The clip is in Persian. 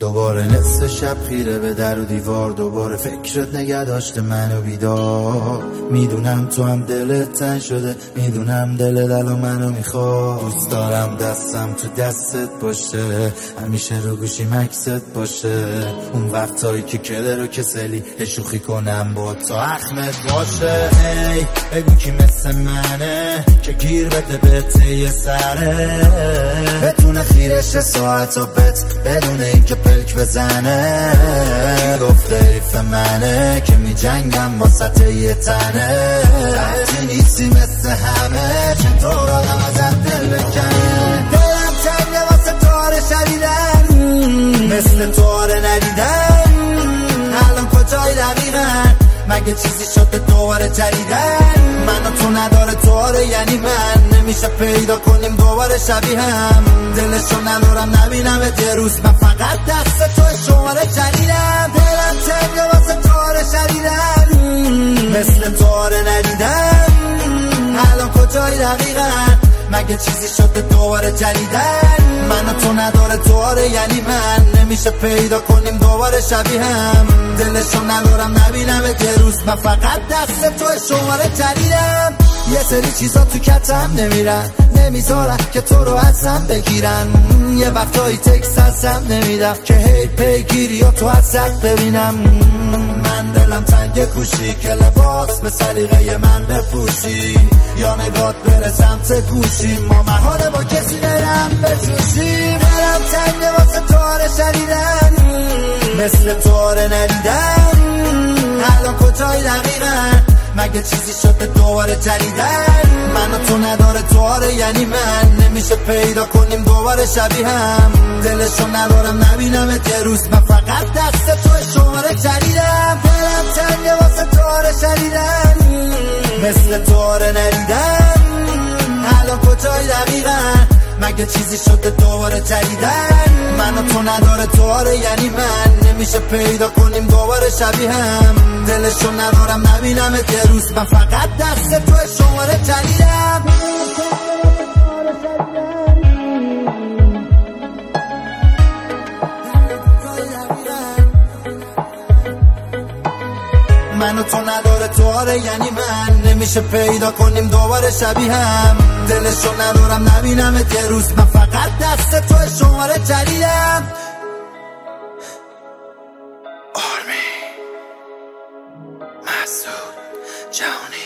دوباره نصف شب خیره به در و دیوار، دوباره فکرت نگه داشته منو بیدار. میدونم تو هم دلت تنگ شده، میدونم دلت الان منو میخواد. دوست دارم دستم تو دستت باشه، همیشه رو گوشی مکست باشه. اون وقتایی که کله رو کسلی شوخی کنم با تا اخمت باشه. ای بگو کی مثل منه که گیر بده به ته سره، بتونه خیرش ساعت و بت بدونه این که پلک بزنه. گفته حیف منه که می جنگم واسط یه تنه، وقتی نیستی مثل همه چطور آدم ازت دل بکنه. دلم تنگه واسه تاره شدیدن، مثل تاره ندیدن. الان کجای دقیقا؟ مگه چیزی شده دوباره جدیدن؟ من و تو نداره تواره، یعنی من نمیشه پیدا کنیم دوباره شبیه هم. دلشو ندارم نبینم یه روز، من فقط دست تو شماره جدیدم. دلم تنگه واسه تواره شدیدن، مثل تواره ندیدن. الان کجای دقیقا؟ مگه چیزی شده دوباره جدیدن؟ من و تو نداره تواره، یعنی من نمیشه پیدا کنیم دوباره شبیه هم. دلشو ندارم نبینم یه روز، من فقط دست تو شماره جدیدم. یه سری چیزا تو کتم نمیرن، نمیذارن که تو رو ازم بگیرن. یه وقتایی تکست ازم نمیدم که هی پیگیری یا تو ازت ببینم. من دلم تنگ کوشی که لباس به سلیقه من بپوشی، یا نگات بره سمت گوشی، ما محاله با کسی برم بجوشیم. دلم تنگ واسه تاره شدیدن، مثل تاره ندیدن. الان کجای دقیقا؟ مگه چیزی شده دوباره جدیدن؟ من و تو نداره تواره، یعنی من نمیشه پیدا کنیم دوباره شبیه هم. دلشو ندارم نبینم یه روز، من فقط دست تو شماره جدیدم. دلم تنگه واسه تواره شدیدن، مثل تواره ندیدن. الان کجای دقیقا؟ مگه چیزی شده دوباره جدیدن؟ من و تو نداره تواره، یعنی من نمیشه پیدا کنیم دوباره شبیه هم. دلشو ندارم نبینم یه روز، من فقط دست تو شماره جدیدم. من و تو نداره تواره، یعنی من نمیشه پیدا کنیم دوباره شبیه هم. دلشو ندارم نبینم یه روز، من فقط دست تو شماره جدیدم. آرمی مسعود جهانی.